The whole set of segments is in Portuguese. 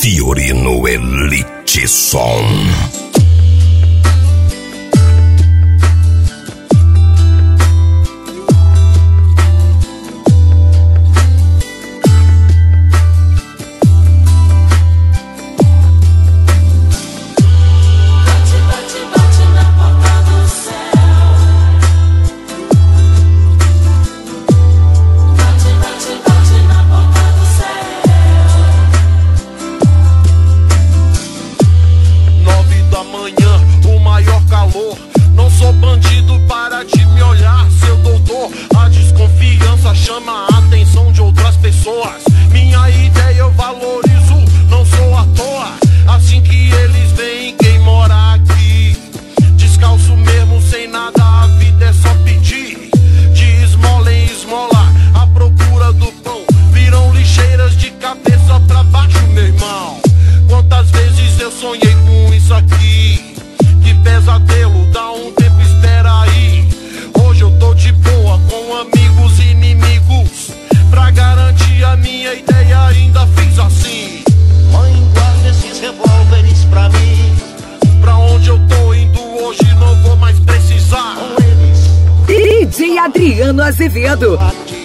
Fiorino Elite Som. O maior calor, não sou bandido, para de me olhar, seu doutor. A desconfiança chama a atenção de outras pessoas. Minha ideia eu valorizo, não sou à toa. Assim que eles veem quem mora aqui, descalço mesmo, sem nada, a vida é só pedir. De esmola em esmola, à procura do pão, viram lixeiras de cabeça pra baixo, meu irmão. Quantas vezes eu sonhei com isso aqui? Que pesadelo, dá um tempo, espera aí. Hoje eu tô de boa, com amigos e inimigos. Pra garantir a minha ideia ainda fiz assim. Mãe, guarda esses revólveres pra mim. Pra onde eu tô indo hoje não vou mais precisar. Com eles DJ Adriano Azevedo.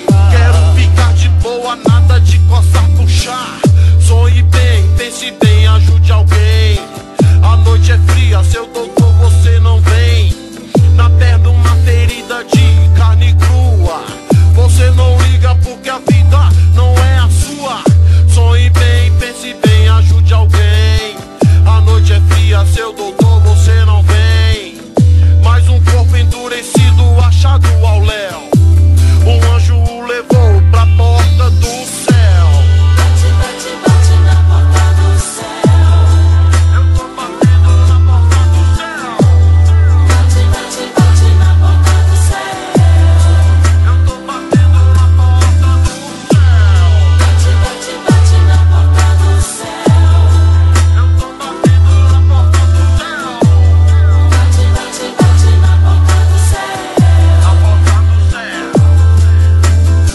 Quero ficar de boa, nada de coçar, puxar. Sonhe bem, pense bem, ajude alguém. A noite é fria, seu doutor, você não vem. Na perna uma ferida de carne crua. Você não liga porque a vida não é a sua. Sonhe bem, pense bem, ajude alguém. A noite é fria, seu doutor, você não vem. Mais um corpo endurecido achado ao léu. Um anjo o levou pra porta do céu.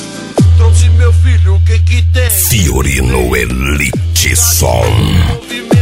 Trouxe meu filho, o que que tem? Fiorino Elite Som.